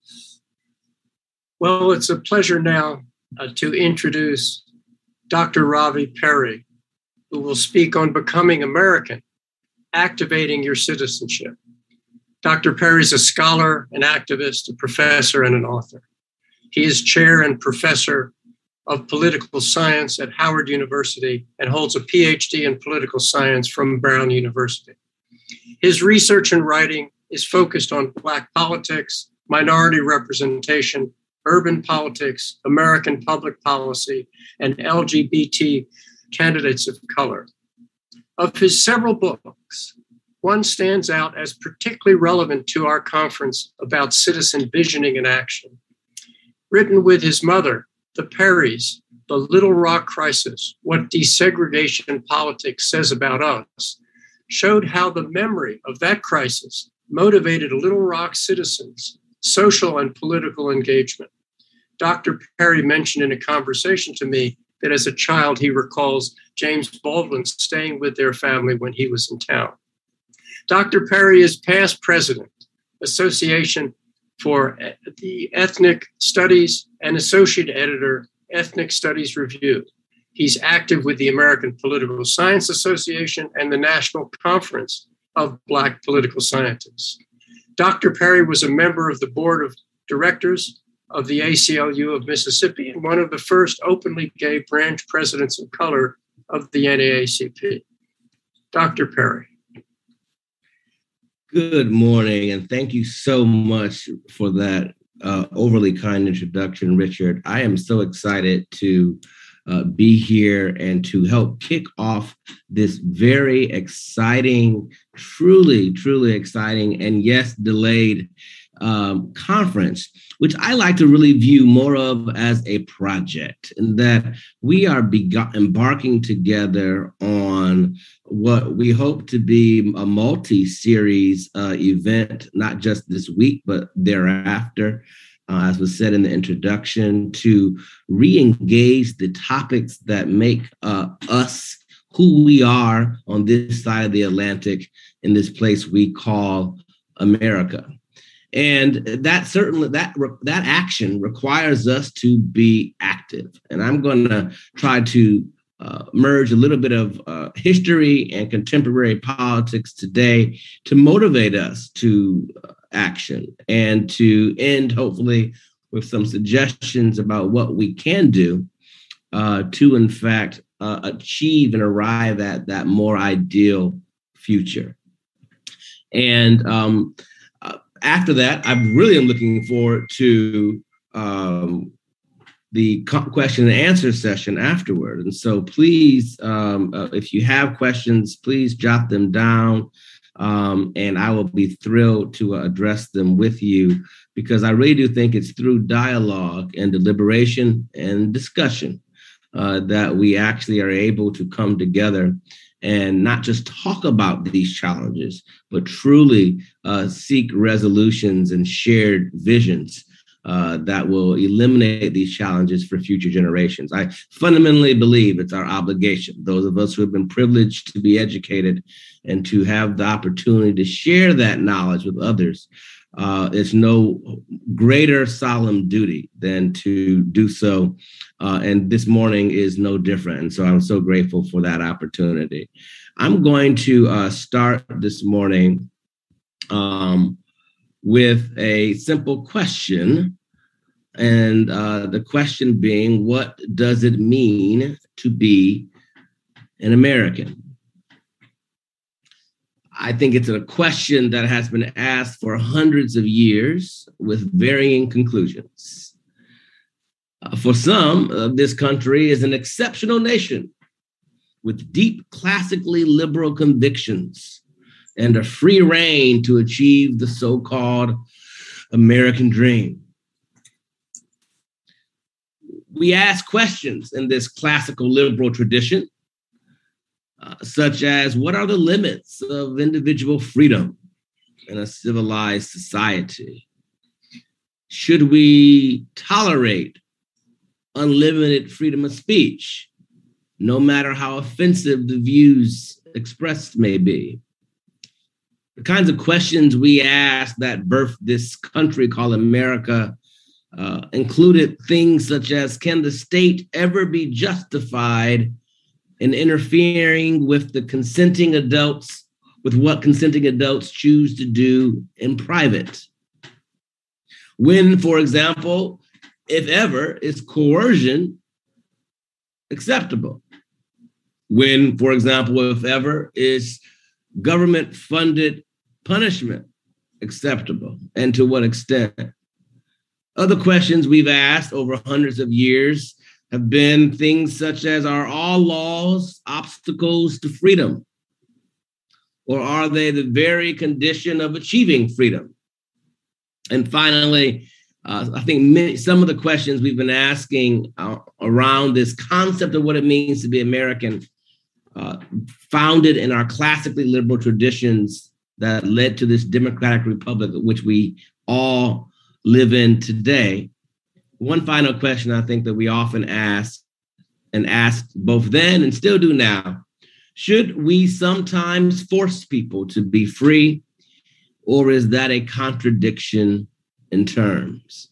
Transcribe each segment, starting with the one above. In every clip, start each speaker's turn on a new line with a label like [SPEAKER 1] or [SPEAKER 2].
[SPEAKER 1] Well, it's a pleasure now to introduce Dr. Ravi Peri, who will speak on becoming American, activating your citizenship. Dr. Peri is a scholar, an activist, a professor, and an author. He is chair and professor of political science at Howard University and holds a PhD in political science from Brown University. His research and writing is focused on Black politics, minority representation, urban politics, American public policy, and LGBT candidates of color. Of his several books, one stands out as particularly relevant to our conference about citizen visioning and action. Written with his mother, the Peris, The Little Rock Crisis, What Desegregation Politics Says About Us, showed how the memory of that crisis motivated Little Rock citizens' social and political engagement. Dr. Peri mentioned in a conversation to me that as a child, he recalls James Baldwin staying with their family when he was in town. Dr. Peri is past president, Association for the Ethnic Studies, and associate editor, Ethnic Studies Review. He's active with the American Political Science Association and the National Conference of Black Political Scientists. Dr. Peri was a member of the board of directors of the ACLU of Mississippi and one of the first openly gay branch presidents of color of the NAACP. Dr. Peri.
[SPEAKER 2] Good morning, and thank you so much for that overly kind introduction, Richard. I am so excited to be here and to help kick off this very exciting, truly exciting, and yes, delayed conference, which I like to really view more of as a project, in that we are embarking together on what we hope to be a multi-series event, not just this week, but thereafter, as was said in the introduction, to re-engage the topics that make us who we are on this side of the Atlantic in this place we call America. And that certainly, that action requires us to be active. And I'm going to try to merge a little bit of history and contemporary politics today to motivate us to action and to end, hopefully, with some suggestions about what we can do to, in fact, achieve and arrive at that more ideal future. And after that, I really am looking forward to the question and answer session afterward. And so please, if you have questions, please jot them down. And I will be thrilled to address them with you, because I really do think it's through dialogue and deliberation and discussion that we actually are able to come together and not just talk about these challenges, but truly seek resolutions and shared visions that will eliminate these challenges for future generations. I fundamentally believe it's our obligation, those of us who have been privileged to be educated and to have the opportunity to share that knowledge with others. It's no greater solemn duty than to do so. And this morning is no different. And so I'm so grateful for that opportunity. I'm going to start this morning with a simple question. And the question being, what does it mean to be an American? I think it's a question that has been asked for hundreds of years with varying conclusions. For some, this country is an exceptional nation with deep, classically liberal convictions and a free rein to achieve the so-called American dream. We ask questions in this classical liberal tradition, such as, what are the limits of individual freedom in a civilized society? Should we tolerate unlimited freedom of speech, no matter how offensive the views expressed may be? The kinds of questions we asked that birthed this country called America included things such as, can the state ever be justified in interfering with what consenting adults choose to do in private? When, for example, if ever, is coercion acceptable? When, for example, if ever, is government-funded punishment acceptable, and to what extent? Other questions we've asked over hundreds of years have been things such as, are all laws obstacles to freedom? Or are they the very condition of achieving freedom? And finally, I think some of the questions we've been asking around this concept of what it means to be American, founded in our classically liberal traditions that led to this democratic republic which we all live in today. One final question I think that we often ask, and asked both then and still do now: should we sometimes force people to be free, or is that a contradiction in terms?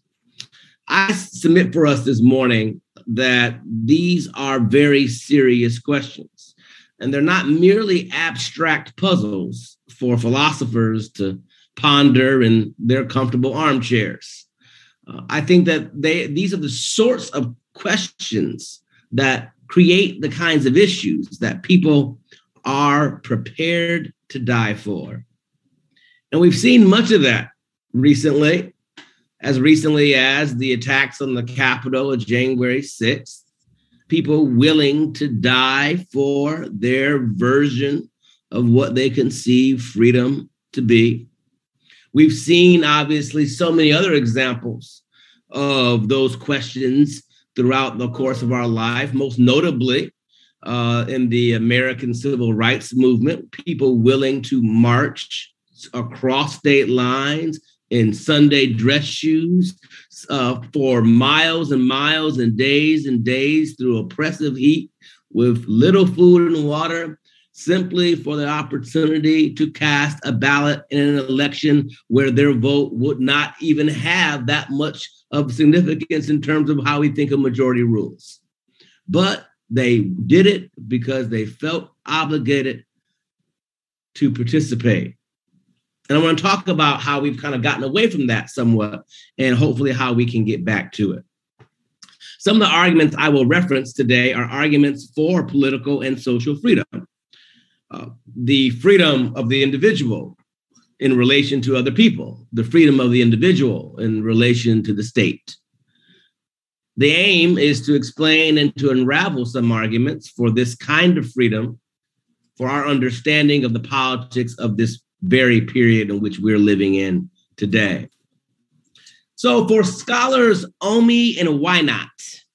[SPEAKER 2] I submit for us this morning that these are very serious questions, and they're not merely abstract puzzles for philosophers to ponder in their comfortable armchairs. I think that these are the sorts of questions that create the kinds of issues that people are prepared to die for. And we've seen much of that recently as the attacks on the Capitol of January 6th, people willing to die for their version of what they conceive freedom to be. We've seen, obviously, so many other examples of those questions throughout the course of our life, most notably in the American Civil Rights Movement, people willing to march across state lines in Sunday dress shoes for miles and miles and days through oppressive heat with little food and water, simply for the opportunity to cast a ballot in an election where their vote would not even have that much of significance in terms of how we think of majority rules. But they did it because they felt obligated to participate. And I want to talk about how we've kind of gotten away from that somewhat, and hopefully how we can get back to it. Some of the arguments I will reference today are arguments for political and social freedom. The freedom of the individual in relation to other people, the freedom of the individual in relation to the state. The aim is to explain and to unravel some arguments for this kind of freedom, for our understanding of the politics of this very period in which we're living in today. So for scholars Omi and Wynot,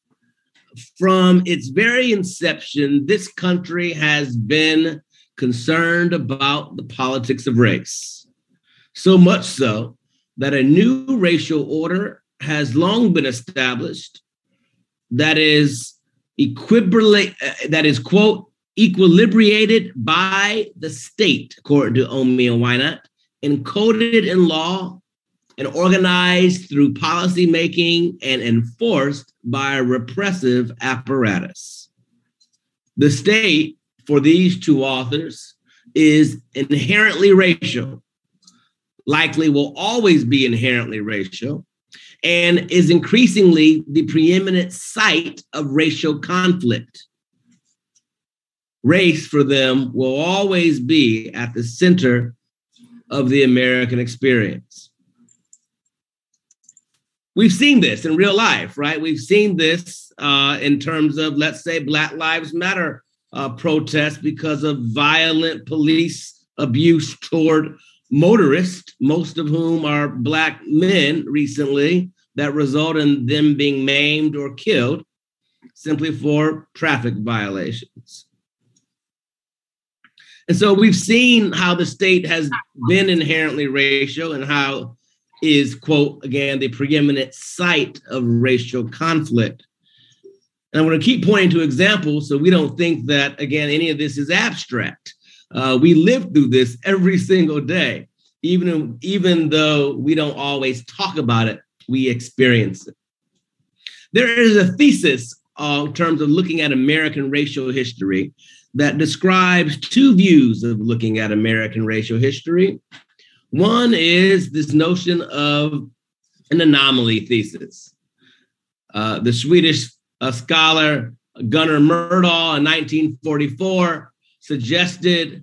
[SPEAKER 2] from its very inception, this country has been concerned about the politics of race. So much so that a new racial order has long been established that is quote, equilibrated by the state, according to Omi and Wynot, encoded in law and organized through policymaking and enforced by a repressive apparatus. The state, for these two authors, is inherently racial, likely will always be inherently racial, and is increasingly the preeminent site of racial conflict. Race for them will always be at the center of the American experience. We've seen this in real life, right? We've seen this in terms of, let's say, Black Lives Matter protests because of violent police abuse toward motorists, most of whom are Black men recently, that result in them being maimed or killed simply for traffic violations. And so we've seen how the state has been inherently racial and how is, quote, again, the preeminent site of racial conflict. And I'm going to keep pointing to examples so we don't think that, again, any of this is abstract. We live through this every single day. Even though we don't always talk about it, we experience it. There is a thesis in terms of looking at American racial history that describes two views of looking at American racial history. One is this notion of an anomaly thesis. The Swedish scholar Gunnar Myrdal in 1944 suggested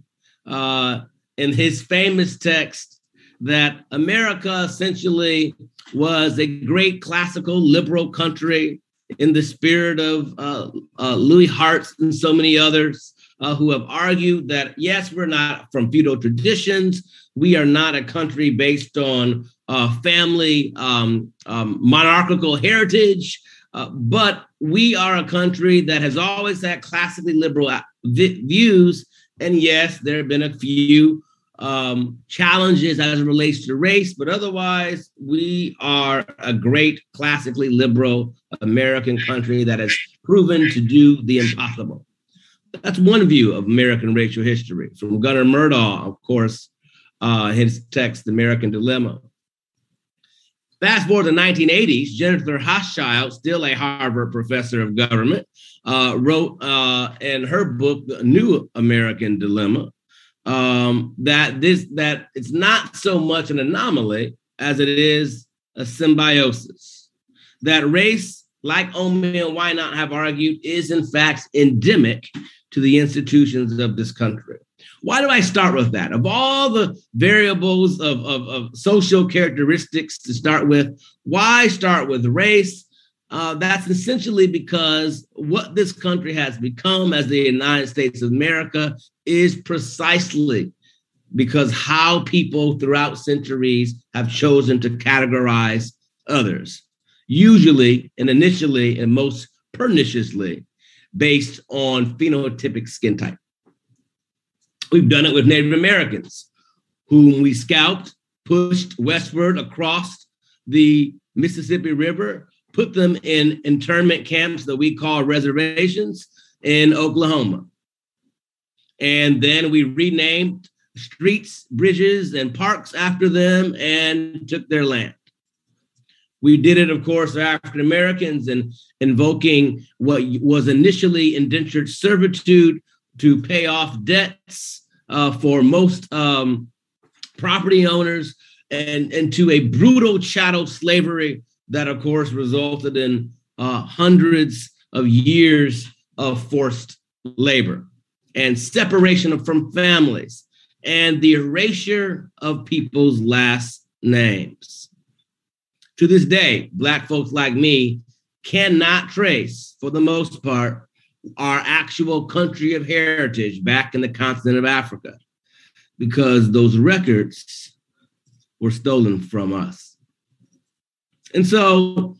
[SPEAKER 2] in his famous text that America essentially was a great classical liberal country in the spirit of Louis Hartz and so many others who have argued that, yes, we're not from feudal traditions. We are not a country based on family monarchical heritage, but we are a country that has always had classically liberal views. And yes, there have been a few challenges as it relates to race, but otherwise, we are a great classically liberal American country that has proven to do the impossible. That's one view of American racial history from Gunnar Myrdal, of course, his text, The American Dilemma. Fast forward to the 1980s, Jennifer Hochschild, still a Harvard professor of government, wrote in her book, The New American Dilemma, that it's not so much an anomaly as it is a symbiosis. That race, like Omi and Wynot have argued, is in fact endemic to the institutions of this country. Why do I start with that? Of all the variables of social characteristics to start with, why start with race? That's essentially because what this country has become as the United States of America is precisely because how people throughout centuries have chosen to categorize others, usually and initially and most perniciously based on phenotypic skin type. We've done it with Native Americans, whom we scalped, pushed westward across the Mississippi River, put them in internment camps that we call reservations in Oklahoma. And then we renamed streets, bridges, and parks after them and took their land. We did it, of course, for African Americans and invoking what was initially indentured servitude to pay off debts for most property owners and to a brutal chattel slavery that, of course, resulted in hundreds of years of forced labor and separation from families and the erasure of people's last names. To this day, Black folks like me cannot trace, for the most part, our actual country of heritage back in the continent of Africa because those records were stolen from us. And so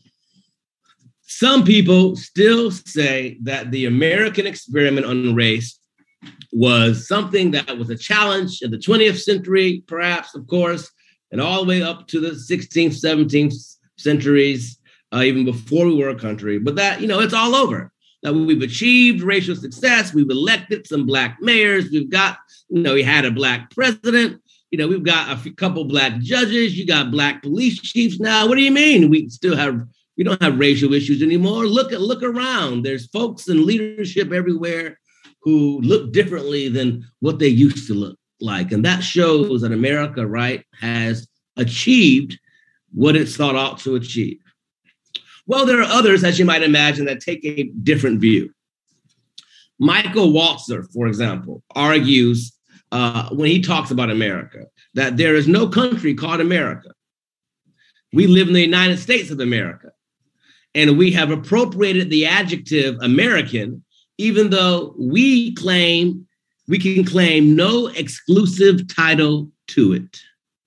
[SPEAKER 2] some people still say that the American experiment on race was something that was a challenge in the 20th century, perhaps, of course, and all the way up to the 16th, 17th centuries, even before we were a country. But that, it's all over. That we've achieved racial success. We've elected some Black mayors. We've got, we had a Black president. We've got a couple Black judges. You got Black police chiefs now. What do you mean? We don't have racial issues anymore. Look around. There's folks in leadership everywhere who look differently than what they used to look like. And that shows that America, right, has achieved what it sought out to achieve. Well, there are others, as you might imagine, that take a different view. Michael Walzer, for example, argues when he talks about America, that there is no country called America. We live in the United States of America, and we have appropriated the adjective American, even though we can claim no exclusive title to it.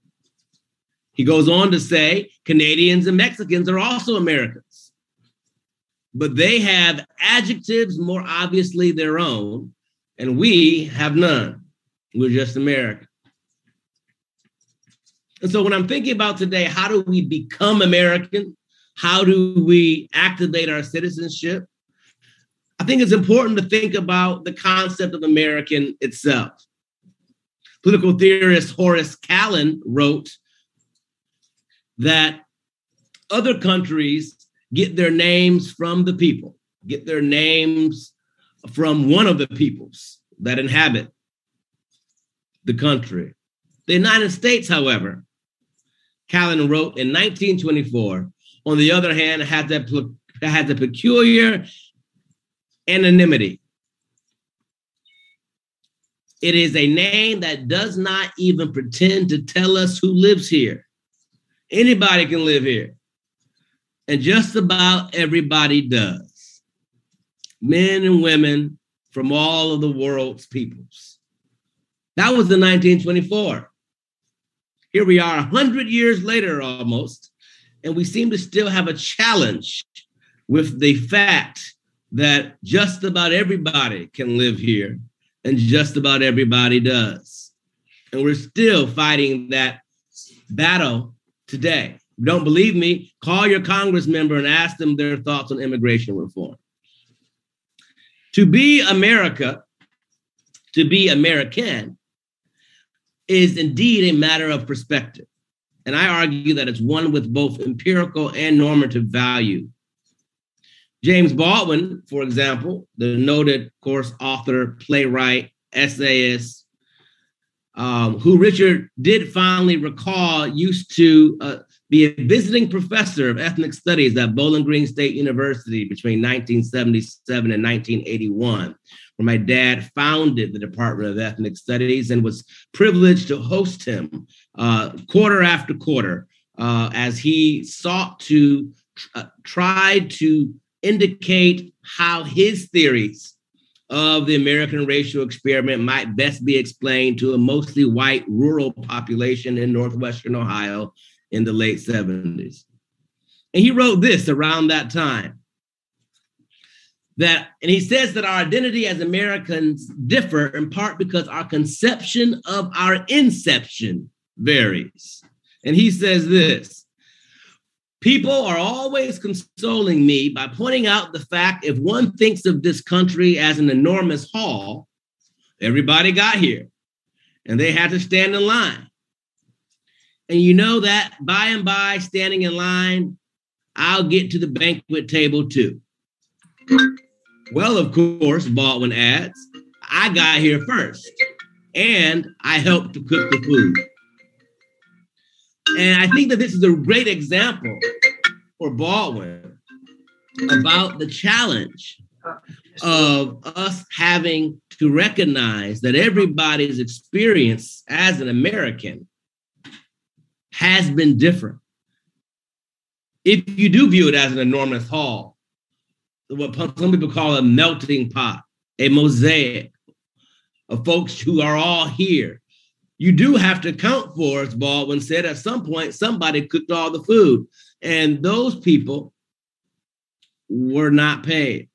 [SPEAKER 2] He goes on to say Canadians and Mexicans are also Americans, but they have adjectives more obviously their own, and we have none. We're just American. And so when I'm thinking about today, how do we become American? How do we activate our citizenship? I think it's important to think about the concept of American itself. political theorist Horace Kallen wrote that other countries get their names from the people, get their names from one of the peoples that inhabit the country. The United States, however, Kallen wrote in 1924, on the other hand, had the peculiar anonymity. It is a name that does not even pretend to tell us who lives here. Anybody can live here. And just about everybody does. Men and women from all of the world's peoples. That was in 1924. Here we are 100 years later almost, and we seem to still have a challenge with the fact that just about everybody can live here and just about everybody does. And we're still fighting that battle today. If you don't believe me, call your Congress member and ask them their thoughts on immigration reform. To be America, to be American, is indeed a matter of perspective. And I argue that it's one with both empirical and normative value. James Baldwin, for example, the noted, of course, author, playwright, essayist, who Richard did finally recall used to be a visiting professor of ethnic studies at Bowling Green State University between 1977 and 1981, where my dad founded the Department of Ethnic Studies and was privileged to host him quarter after quarter as he sought to try to indicate how his theories of the American racial experiment might best be explained to a mostly white rural population in Northwestern Ohio in the late 70s. And he wrote this around that time. And he says that our identity as Americans differ in part because our conception of our inception varies. And he says this: people are always consoling me by pointing out the fact if one thinks of this country as an enormous hall, everybody got here and they had to stand in line. And you know that by and by, standing in line, I'll get to the banquet table too. Well, of course, Baldwin adds, I got here first and I helped to cook the food. And I think that this is a great example for Baldwin about the challenge of us having to recognize that everybody's experience as an American has been different. If you do view it as an enormous hall, what some people call a melting pot, a mosaic of folks who are all here, you do have to account for, as Baldwin said, at some point, somebody cooked all the food. And those people were not paid.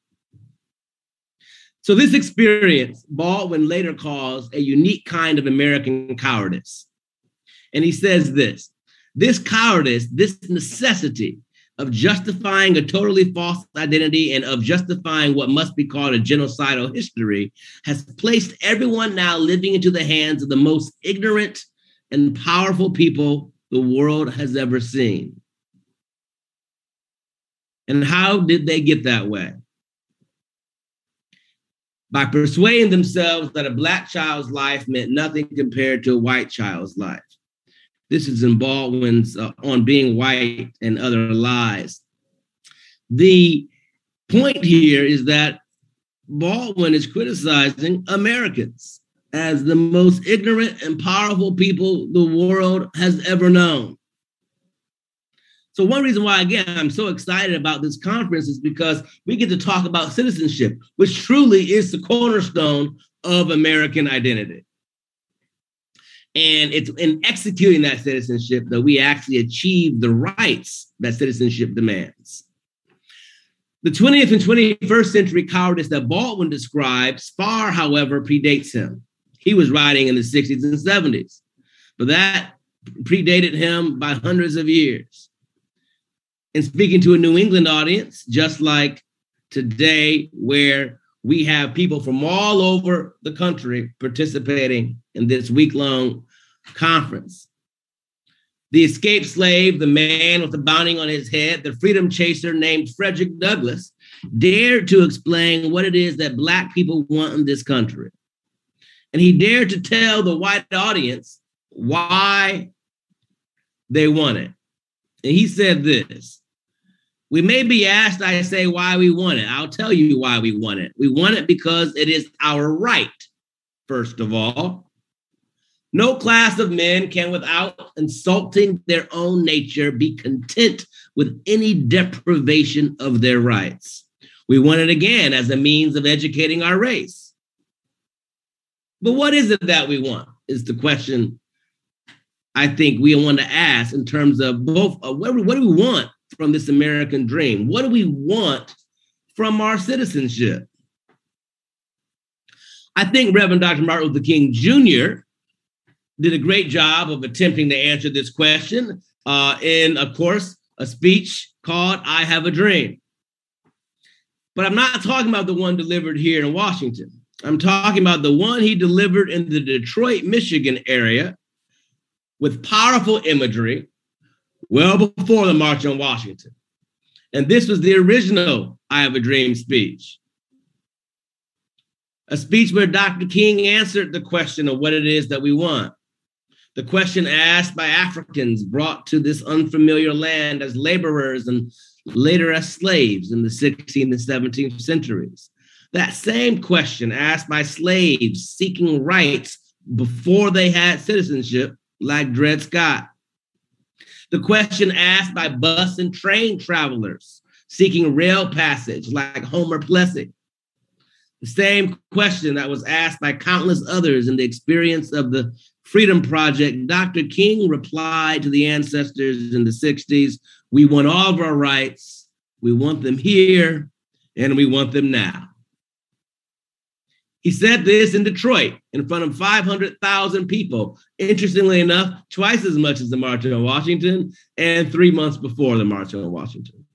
[SPEAKER 2] So this experience, Baldwin later calls a unique kind of American cowardice. And he says this cowardice, this necessity of justifying a totally false identity and of justifying what must be called a genocidal history has placed everyone now living into the hands of the most ignorant and powerful people the world has ever seen. And how did they get that way? By persuading themselves that a Black child's life meant nothing compared to a white child's life. This is in Baldwin's On Being White and Other Lies. The point here is that Baldwin is criticizing Americans as the most ignorant and powerful people the world has ever known. So one reason why, again, I'm so excited about this conference is because we get to talk about citizenship, which truly is the cornerstone of American identity. And it's in executing that citizenship that we actually achieve the rights that citizenship demands. The 20th and 21st century cowardice that Baldwin describes far, however, predates him. He was writing in the 60s and 70s, but that predated him by hundreds of years. And speaking to a New England audience, just like today, where we have people from all over the country participating in this week-long conference. The escaped slave, the man with the bounty on his head, the freedom chaser named Frederick Douglass, dared to explain what it is that Black people want in this country. And he dared to tell the white audience why they want it. And he said this: we may be asked, I say, why we want it. I'll tell you why we want it. We want it because it is our right, first of all. No class of men can, without insulting their own nature, be content with any deprivation of their rights. We want it again as a means of educating our race. But what is it that we want is the question I think we want to ask in terms of both what do we want from this American dream? What do we want from our citizenship? I think Reverend Dr. Martin Luther King Jr. did a great job of attempting to answer this question in, of course, a speech called I Have a Dream. But I'm not talking about the one delivered here in Washington. I'm talking about the one he delivered in the Detroit, Michigan area with powerful imagery well before the March on Washington. And this was the original I Have a Dream speech. A speech where Dr. King answered the question of what it is that we want. The question asked by Africans brought to this unfamiliar land as laborers and later as slaves in the 16th and 17th centuries. That same question asked by slaves seeking rights before they had citizenship, like Dred Scott. The question asked by bus and train travelers seeking rail passage, like Homer Plessy. The same question that was asked by countless others in the experience of the Freedom Project. Dr. King replied to the ancestors in the 60s, we want all of our rights, we want them here, and we want them now. He said this in Detroit in front of 500,000 people, interestingly enough, twice as much as the March on Washington and 3 months before the March on Washington.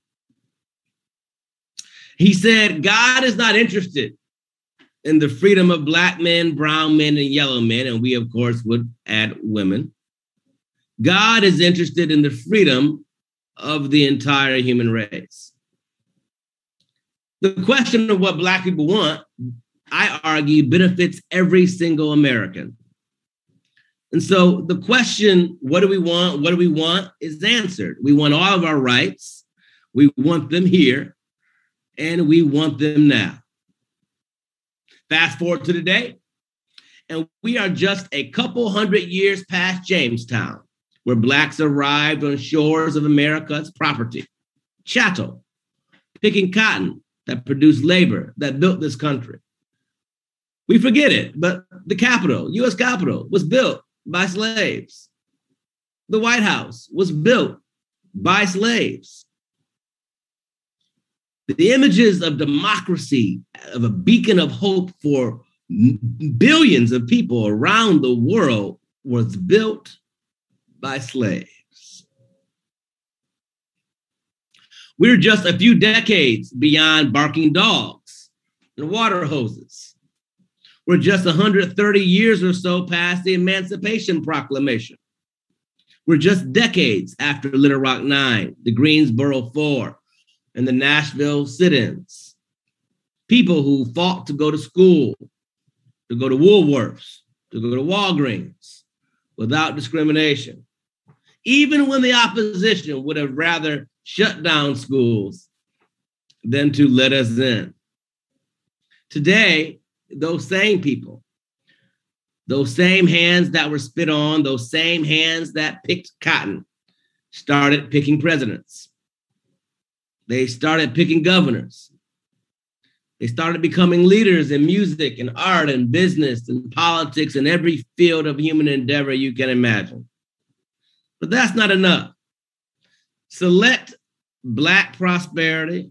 [SPEAKER 2] He said, God is not interested in the freedom of Black men, brown men, and yellow men, and we, of course, would add women. God is interested in the freedom of the entire human race. The question of what Black people want, I argue, benefits every single American. And so the question, what do we want? What do we want is answered. We want all of our rights. We want them here, and we want them now. Fast forward to today, and we are just a couple hundred years past Jamestown, where Blacks arrived on shores of America's property, chattel, picking cotton that produced labor that built this country. We forget it, but the Capitol, U.S. Capitol, was built by slaves. The White House was built by slaves. The images of democracy, of a beacon of hope for billions of people around the world, was built by slaves. We're just a few decades beyond barking dogs and water hoses. We're just 130 years or so past the Emancipation Proclamation. We're just decades after Little Rock 9, the Greensboro 4, and the Nashville sit-ins. People who fought to go to school, to go to Woolworths, to go to Walgreens without discrimination, even when the opposition would have rather shut down schools than to let us in. Today, those same people, those same hands that were spit on, those same hands that picked cotton, started picking presidents. They started picking governors. They started becoming leaders in music and art and business and politics and every field of human endeavor you can imagine. But that's not enough. Select Black prosperity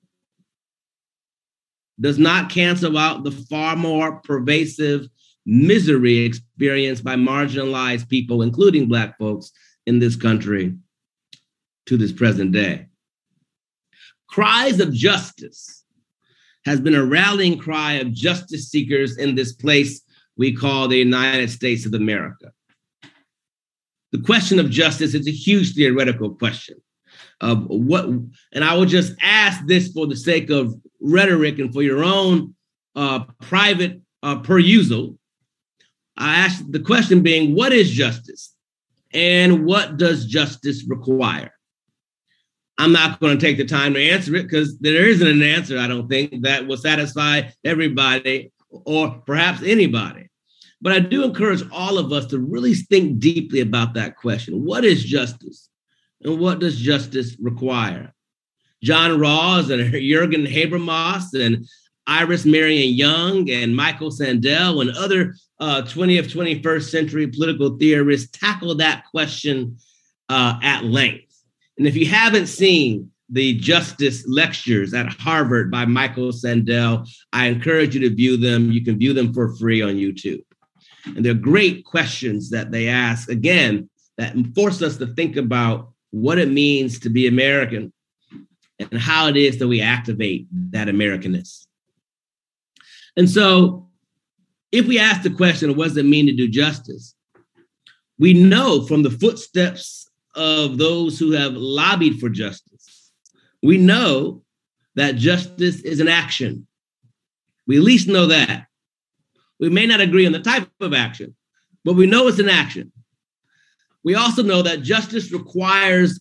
[SPEAKER 2] does not cancel out the far more pervasive misery experienced by marginalized people, including Black folks in this country to this present day. Cries of justice has been a rallying cry of justice seekers in this place we call the United States of America. The question of justice is a huge theoretical question of what, and I will just ask this for the sake of rhetoric and for your own private perusal. I ask the question being, what is justice? And what does justice require? I'm not going to take the time to answer it because there isn't an answer, I don't think, that will satisfy everybody or perhaps anybody. But I do encourage all of us to really think deeply about that question. What is justice? And what does justice require? John Rawls and Jürgen Habermas and Iris Marion Young and Michael Sandel and other 20th, 21st century political theorists tackle that question at length. And if you haven't seen the justice lectures at Harvard by Michael Sandel, I encourage you to view them. You can view them for free on YouTube. And they're great questions that they ask, again, that force us to think about what it means to be American and how it is that we activate that Americanness. And so if we ask the question of what does it mean to do justice, we know from the footsteps of those who have lobbied for justice, we know that justice is an action. We at least know that. We may not agree on the type of action, but we know it's an action. We also know that justice requires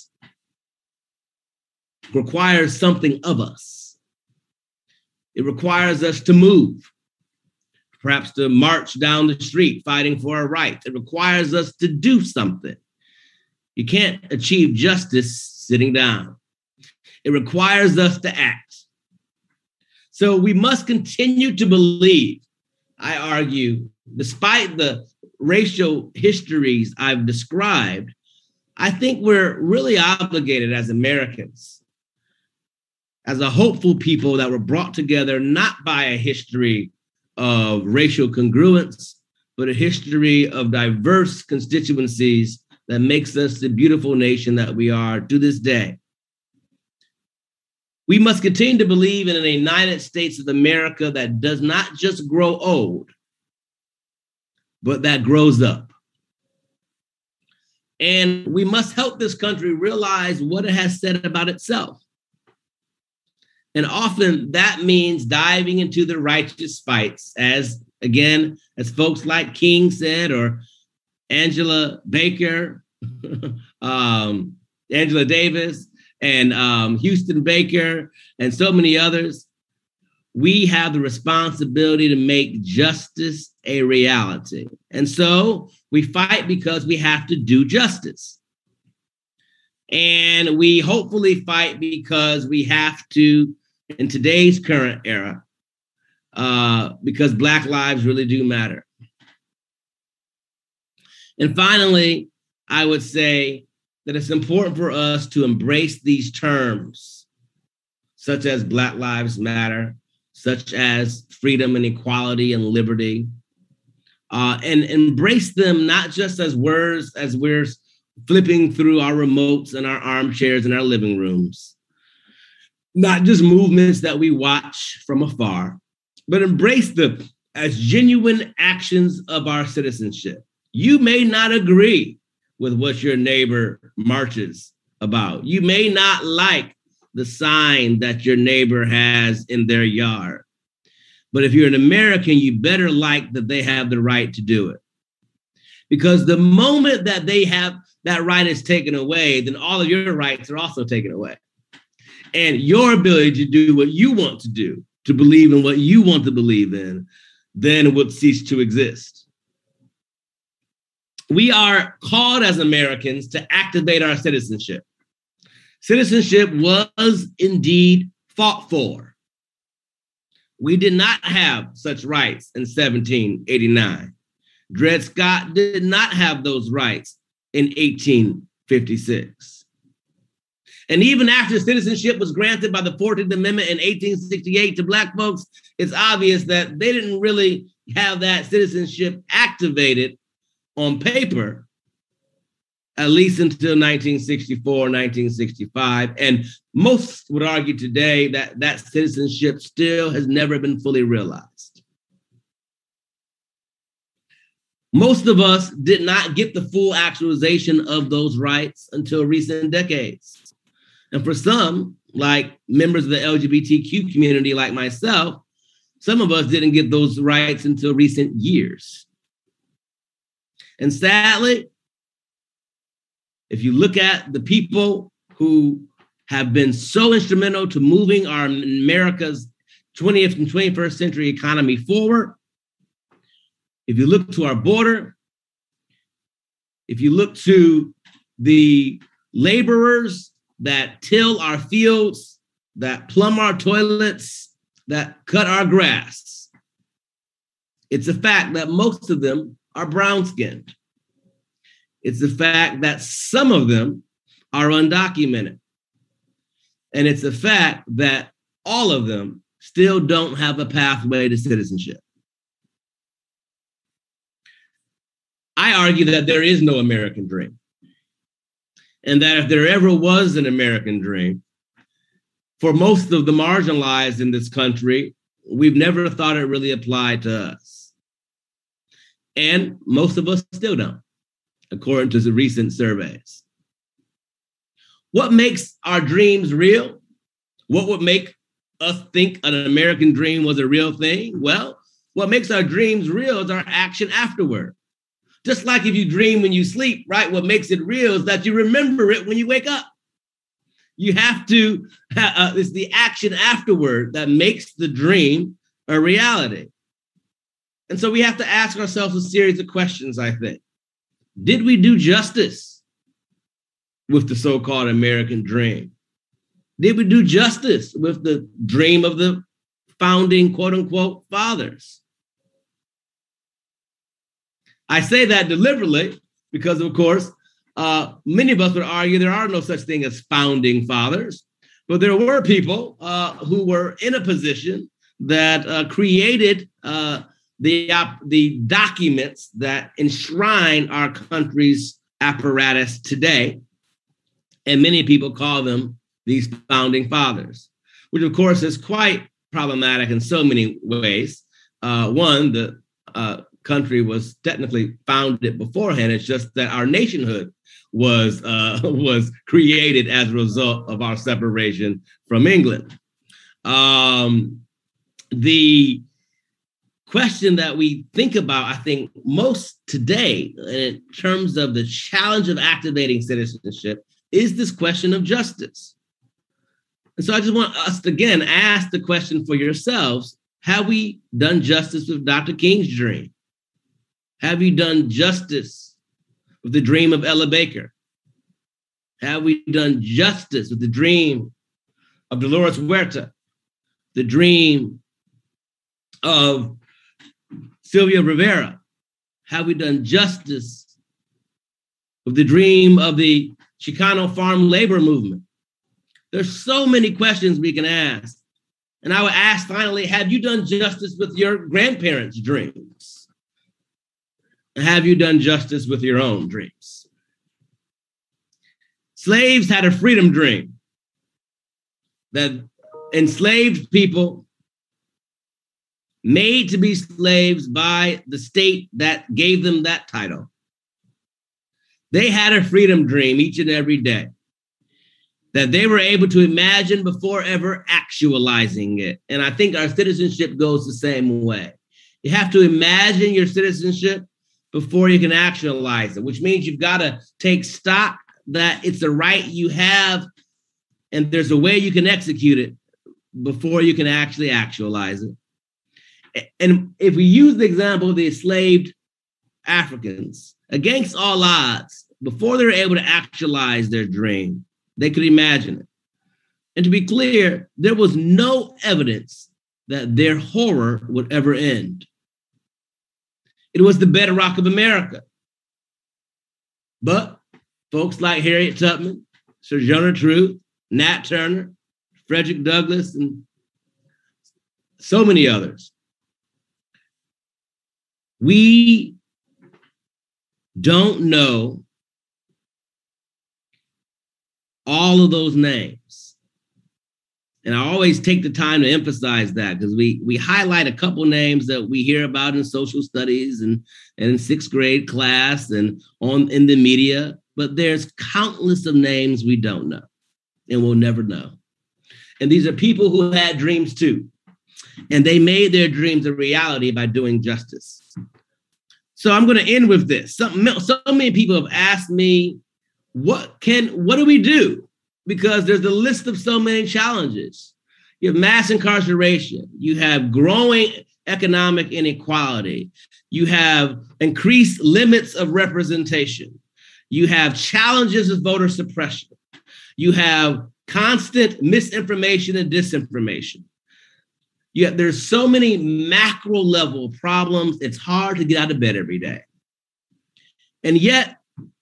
[SPEAKER 2] something of us. It requires us to move, perhaps to march down the street fighting for our rights. It requires us to do something. You can't achieve justice sitting down. It requires us to act. So we must continue to believe, I argue, despite the racial histories I've described, I think we're really obligated as Americans, as a hopeful people that were brought together not by a history of racial congruence, but a history of diverse constituencies that makes us the beautiful nation that we are to this day. We must continue to believe in a United States of America that does not just grow old, but that grows up. And we must help this country realize what it has said about itself. And often that means diving into the righteous fights, as folks like King said, or Angela Baker, Angela Davis, and Houston Baker, and so many others. We have the responsibility to make justice a reality. And so we fight because we have to do justice. And we hopefully fight because we have to, in today's current era, because Black lives really do matter. And finally, I would say that it's important for us to embrace these terms, such as Black Lives Matter, such as freedom and equality and liberty, and embrace them not just as words as we're flipping through our remotes and our armchairs in our living rooms, not just movements that we watch from afar, but embrace them as genuine actions of our citizenship. You may not agree with what your neighbor marches about. You may not like the sign that your neighbor has in their yard. But if you're an American, you better like that they have the right to do it. Because the moment that they have that right is taken away, then all of your rights are also taken away. And your ability to do what you want to do, to believe in what you want to believe in, then would cease to exist. We are called as Americans to activate our citizenship. Citizenship was indeed fought for. We did not have such rights in 1789. Dred Scott did not have those rights in 1856. And even after citizenship was granted by the 14th Amendment in 1868 to Black folks, it's obvious that they didn't really have that citizenship activated on paper at least until 1964, 1965. And most would argue today that that citizenship still has never been fully realized. Most of us did not get the full actualization of those rights until recent decades. And for some, like members of the LGBTQ community like myself, some of us didn't get those rights until recent years. And sadly, if you look at the people who have been so instrumental to moving our America's 20th and 21st century economy forward, if you look to our border, if you look to the laborers that till our fields, that plumb our toilets, that cut our grass, it's a fact that most of them are brown-skinned. It's the fact that some of them are undocumented. And it's a fact that all of them still don't have a pathway to citizenship. I argue that there is no American dream. And that if there ever was an American dream, for most of the marginalized in this country, we've never thought it really applied to us. And most of us still don't, according to the recent surveys. What makes our dreams real? What would make us think an American dream was a real thing? Well, what makes our dreams real is our action afterward. Just like if you dream when you sleep, right? What makes it real is that you remember it when you wake up. You have to, it's the action afterward that makes the dream a reality. And so we have to ask ourselves a series of questions, I think. Did we do justice with the so-called American dream? Did we do justice with the dream of the founding, quote unquote, fathers? I say that deliberately because, of course, many of us would argue there are no such thing as founding fathers, but there were people who were in a position that created the documents that enshrine our country's apparatus today. And many people call them these founding fathers, which of course is quite problematic in so many ways. One, the country was technically founded beforehand. It's just that our nationhood was created as a result of our separation from England. The question that we think about, I think, most today in terms of the challenge of activating citizenship is this question of justice. And so I just want us to, again, ask the question for yourselves, have we done justice with Dr. King's dream? Have you done justice with the dream of Ella Baker? Have we done justice with the dream of Dolores Huerta, the dream of Sylvia Rivera? Have we done justice with the dream of the Chicano farm labor movement? There's so many questions we can ask. And I would ask finally, have you done justice with your grandparents' dreams? Have you done justice with your own dreams? Slaves had a freedom dream that enslaved people made to be slaves by the state that gave them that title. They had a freedom dream each and every day that they were able to imagine before ever actualizing it. And I think our citizenship goes the same way. You have to imagine your citizenship before you can actualize it, which means you've got to take stock that it's a right you have and there's a way you can execute it before you can actually actualize it. And if we use the example of the enslaved Africans, against all odds, before they were able to actualize their dream, they could imagine it. And to be clear, there was no evidence that their horror would ever end. It was the bedrock of America. But folks like Harriet Tubman, Sojourner Truth, Nat Turner, Frederick Douglass, and so many others, we don't know all of those names. And I always take the time to emphasize that because we highlight a couple names that we hear about in social studies and in sixth grade class and in the media, but there's countless of names we don't know and we'll never know. And these are people who had dreams too. And they made their dreams a reality by doing justice. So I'm going to end with this. So many people have asked me, what do we do? Because there's a list of so many challenges. You have mass incarceration. You have growing economic inequality. You have increased limits of representation. You have challenges of voter suppression. You have constant misinformation and disinformation. There's so many macro level problems. It's hard to get out of bed every day. And yet,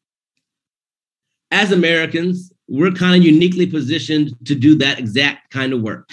[SPEAKER 2] as Americans, we're kind of uniquely positioned to do that exact kind of work.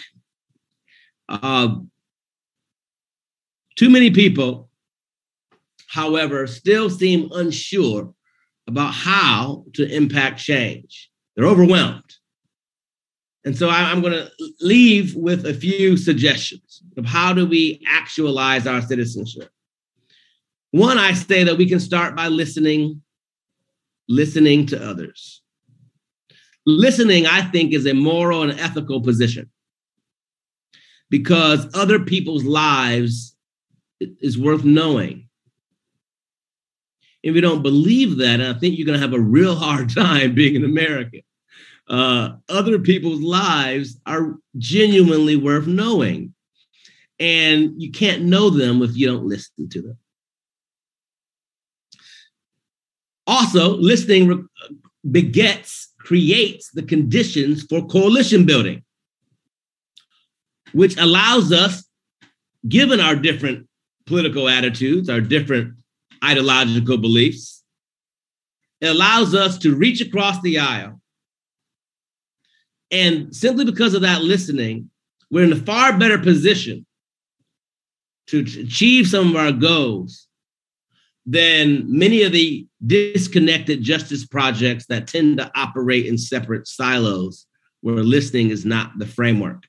[SPEAKER 2] Too many people, however, still seem unsure about how to impact change. They're overwhelmed. And so I'm going to leave with a few suggestions of how do we actualize our citizenship. One, I say that we can start by listening to others. Listening, I think, is a moral and ethical position because other people's lives is worth knowing. If you don't believe that, I think you're going to have a real hard time being an American. Other people's lives are genuinely worth knowing. And you can't know them if you don't listen to them. Also, listening creates the conditions for coalition building, which allows us, given our different political attitudes, our different ideological beliefs, it allows us to reach across the aisle. And simply because of that listening, we're in a far better position to achieve some of our goals than many of the disconnected justice projects that tend to operate in separate silos where listening is not the framework.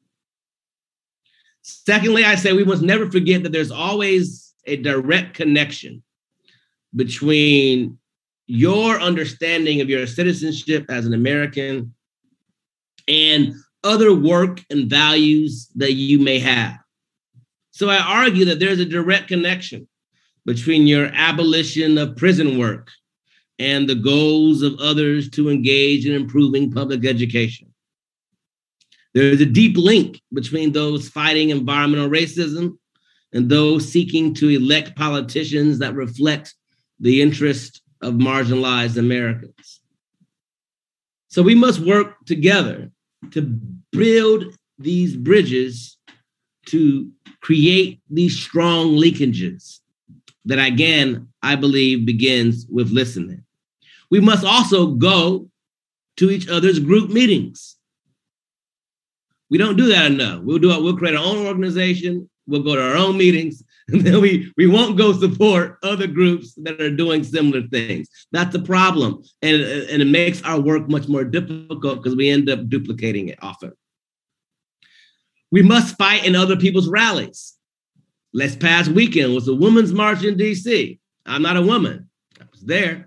[SPEAKER 2] Secondly, I say we must never forget that there's always a direct connection between your understanding of your citizenship as an American and other work and values that you may have. So I argue that there's a direct connection between your abolition of prison work and the goals of others to engage in improving public education. There's a deep link between those fighting environmental racism and those seeking to elect politicians that reflect the interest of marginalized Americans. So we must work together to build these bridges to create these strong linkages that, again, I believe begins with listening. We must also go to each other's group meetings. We don't do that enough. We'll create our own organization. We'll go to our own meetings, and then we won't go support other groups that are doing similar things. That's the problem. And it makes our work much more difficult because we end up duplicating it often. We must fight in other people's rallies. Last past weekend was the Women's March in DC. I'm not a woman. I was there.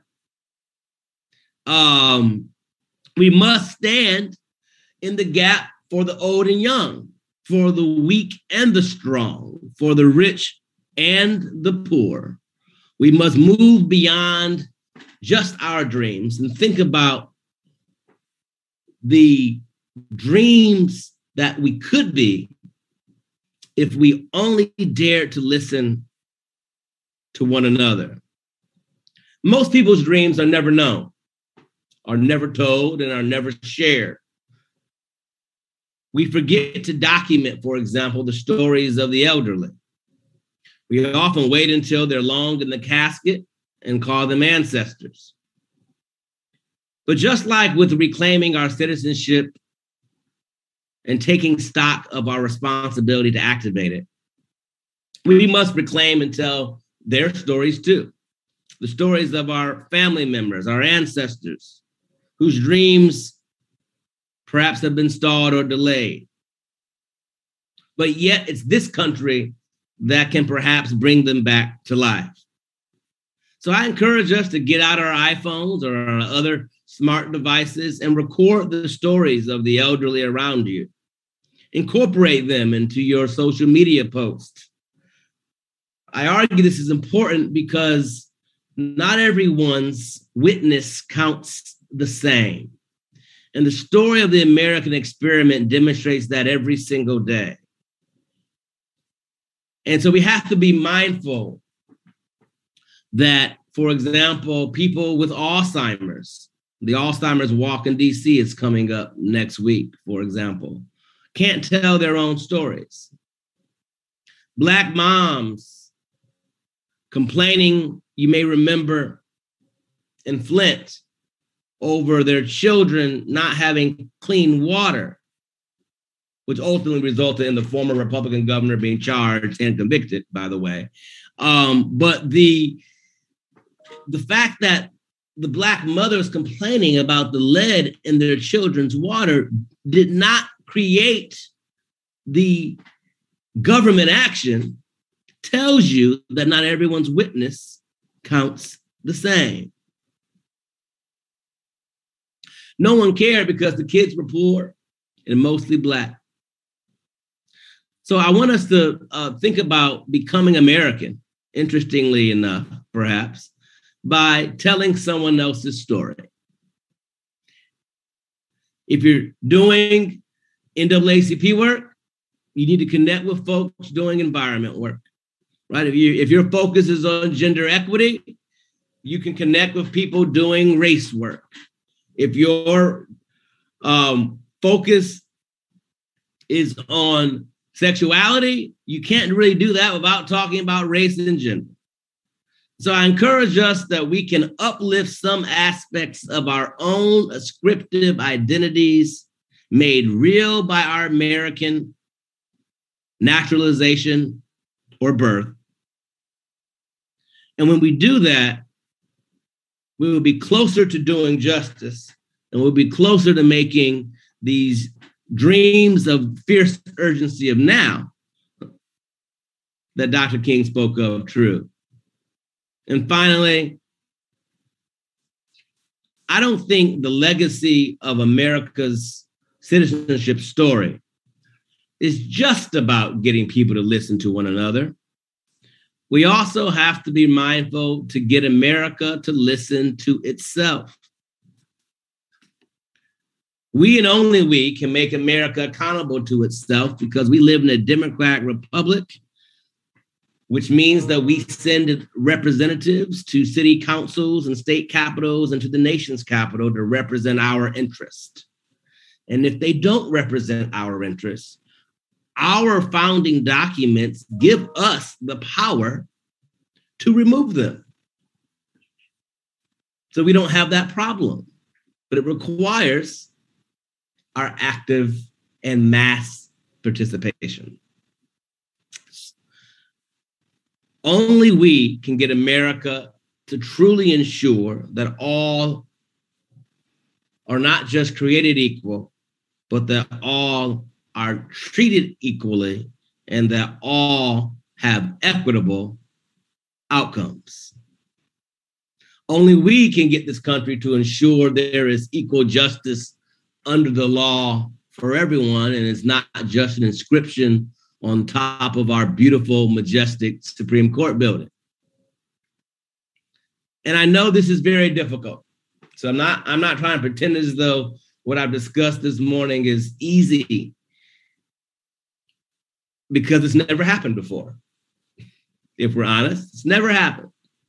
[SPEAKER 2] We must stand in the gap for the old and young, for the weak and the strong, for the rich and the poor. We must move beyond just our dreams and think about the dreams that we could be if we only dared to listen to one another. Most people's dreams are never known, are never told, and are never shared. We forget to document, for example, the stories of the elderly. We often wait until they're long in the casket and call them ancestors. But just like with reclaiming our citizenship and taking stock of our responsibility to activate it, we must reclaim and tell their stories too. The stories of our family members, our ancestors, whose dreams perhaps have been stalled or delayed. But yet it's this country that can perhaps bring them back to life. So I encourage us to get out our iPhones or our other smart devices and record the stories of the elderly around you. Incorporate them into your social media posts. I argue this is important because not everyone's witness counts the same. And the story of the American experiment demonstrates that every single day. And so we have to be mindful that, for example, people with Alzheimer's, the Alzheimer's Walk in DC is coming up next week, for example, can't tell their own stories. Black moms complaining, you may remember, in Flint over their children not having clean water, which ultimately resulted in the former Republican governor being charged and convicted, by the way. But the fact that the Black mothers complaining about the lead in their children's water did not create the government action tells you that not everyone's witness counts the same. No one cared because the kids were poor and mostly Black. So I want us to think about becoming American, interestingly enough, perhaps, by telling someone else's story. If you're doing NAACP work, you need to connect with folks doing environment work, right? If your focus is on gender equity, you can connect with people doing race work. If your focus is on sexuality, you can't really do that without talking about race and gender. So I encourage us that we can uplift some aspects of our own ascriptive identities made real by our American naturalization or birth. And when we do that, we will be closer to doing justice, and we'll be closer to making these dreams of fierce urgency of now that Dr. King spoke of true. And finally, I don't think the legacy of America's citizenship story is just about getting people to listen to one another. We also have to be mindful to get America to listen to itself. We and only we can make America accountable to itself because we live in a democratic republic, which means that we send representatives to city councils and state capitals and to the nation's capital to represent our interest. And if they don't represent our interests, our founding documents give us the power to remove them. So we don't have that problem, but it requires our active and mass participation. Only we can get America to truly ensure that all are not just created equal, but that all are treated equally and that all have equitable outcomes. Only we can get this country to ensure there is equal justice under the law for everyone, and it's not just an inscription on top of our beautiful, majestic Supreme Court building. And I know this is very difficult. So I'm not trying to pretend as though what I've discussed this morning is easy, because it's never happened before. If we're honest, it's never happened.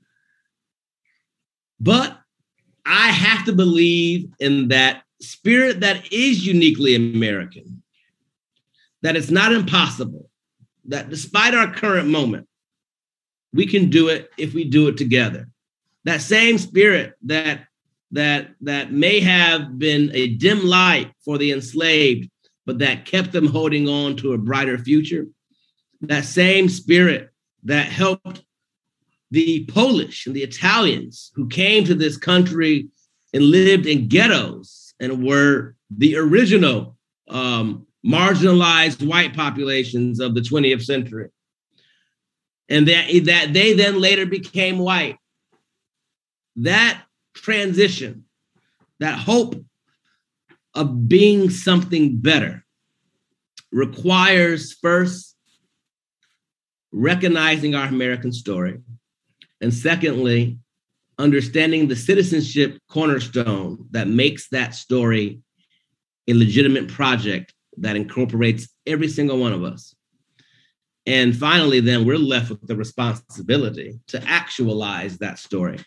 [SPEAKER 2] But I have to believe in that spirit that is uniquely American, that it's not impossible, that despite our current moment, we can do it if we do it together. That same spirit that may have been a dim light for the enslaved, but that kept them holding on to a brighter future. That same spirit that helped the Polish and the Italians who came to this country and lived in ghettos and were the original marginalized white populations of the 20th century. And that they then later became white. That transition, that hope of being something better, requires first recognizing our American story, and secondly, understanding the citizenship cornerstone that makes that story a legitimate project that incorporates every single one of us. And finally, then we're left with the responsibility to actualize that story.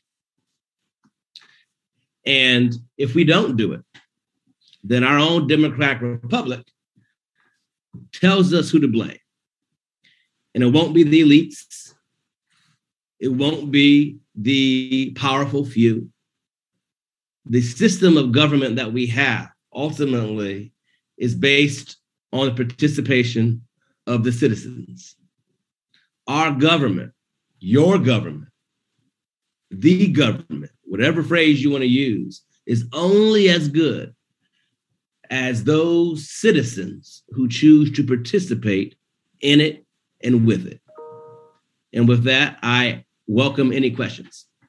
[SPEAKER 2] And if we don't do it, then our own democratic republic tells us who to blame. And it won't be the elites. It won't be the powerful few. The system of government that we have ultimately is based on the participation of the citizens. Our government, your government, the government, whatever phrase you want to use, is only as good as those citizens who choose to participate in it and with it. And with that, I welcome any questions.